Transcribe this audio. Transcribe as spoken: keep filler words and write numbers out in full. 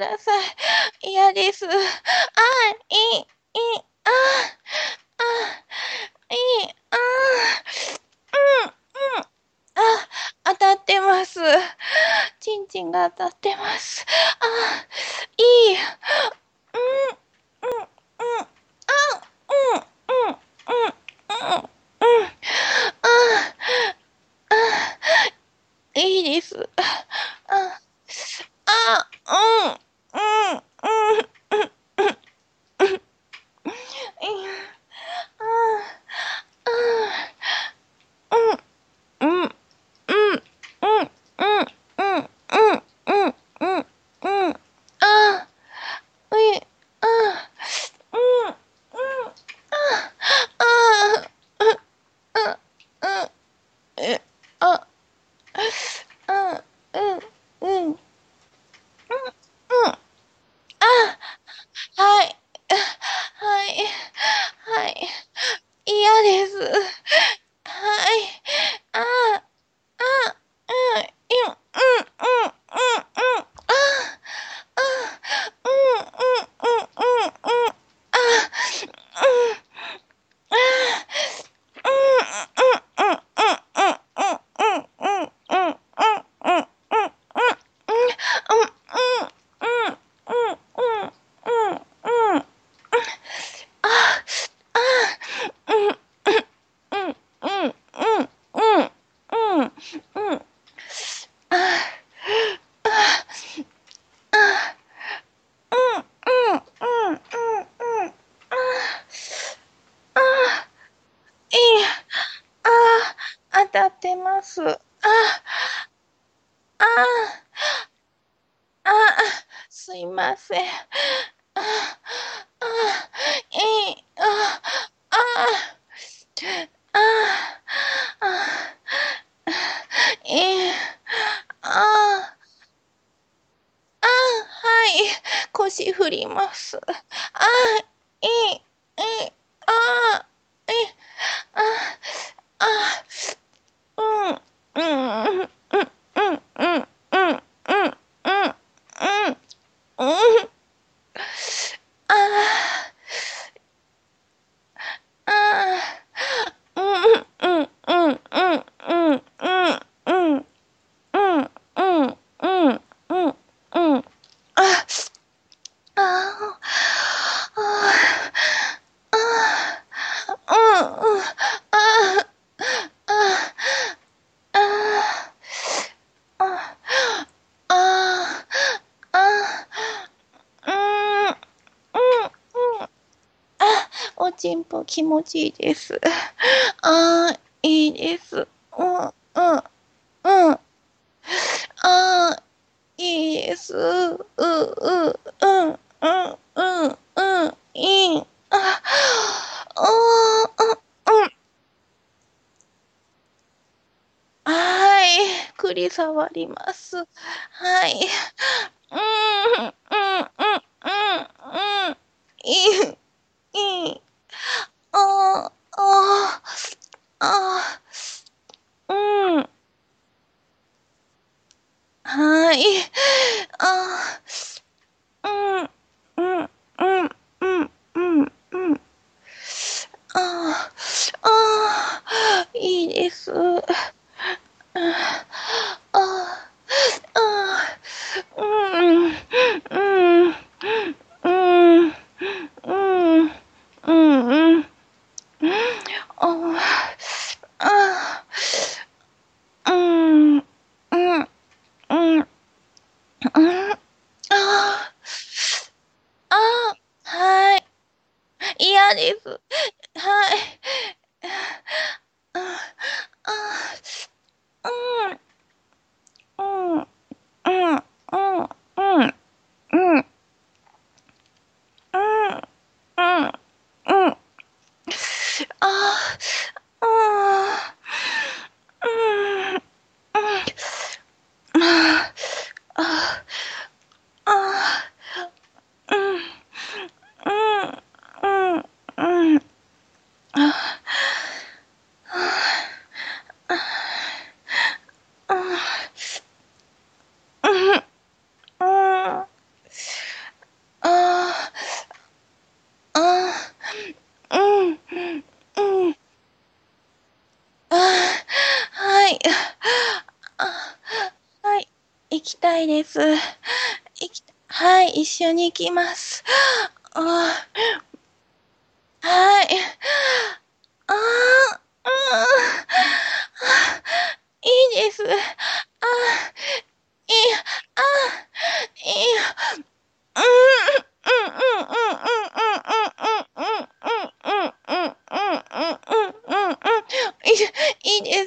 ださい。嫌です。ああ、いい、いい、ああ、ああ、いい、ああ、うん、うん、あ、当たってます。ちんちんが当たってます。ああ、いい、うん、うん、うん、あ、うん、うん、うん、うん、うん、ああ、ああ、いいです。ああ、あ、うん、うん、うん、うん、うん、うん、ああ、ああ、うん、うん、うん、うん、うん、うん、うん、うん、うん、うん、ああ、うい、ああ、うん、うん、ああ、ああ、ああ、え、あ、あ、うん、うん、うん、あ、はい、はい、はい、嫌です。はい、ああ、あ、うん、うん、うん、うん、うん、うん、あ、あ、うん、うん、うん、うん、うん、あ、うん、いい、ああ、当たってます。ああ、ああ、すいません。ああ、ああ、いい、ああ、ああ、ああ、いい、ああ、ああ、はい、腰振ります。ああ、いい、いい、ああ、いい、ああ、ああ、うん、うん、うん、うん、うん、うん、うん、うん、うん、うん、ああ、ああ、うん、うん、うん、うん、うん、うん、うん、うん、うん、うん、うん、うん、あ、ああ、ああ、あうん、うん、ああ、ああ、ああ、ああ、うん、うん、うん。あ、おちんぽ気持ちいいです。ああ、いいです。うん、うん、うん。ああ、いいです。う、う、うん、うん、うん、うん、いい。あ、ああ、うん、はい。栗触ります。はい。うん、うん、うん、うん、うん。いい、いい。ああ、ああ、ああ、うん。はい。ああ、うん、うん、うん、うん、うん、うん。ああ、ああ、いいです。ああ、ああ、うん、うん、うん、うん、うん、うん。ああ、あ、うん、うん、うん、うん、ああ、ああ、はい。嫌です。はい。ああ、うん、うん、うん、うん、うん、うん、うん、うん、うん。ああ、ああ、うん、うん、ああ、ああ、うん、うん、うん、うん、ああ、うん、うん。 たいです。行きはい、一緒に行きます。ああ。はい。ああ、うーん。あ、いいです。ああ、いや、ああ、いや、うーん、うんうんうんうんうんうんうんうんうんうんうんうんうんうんうん。いいいいで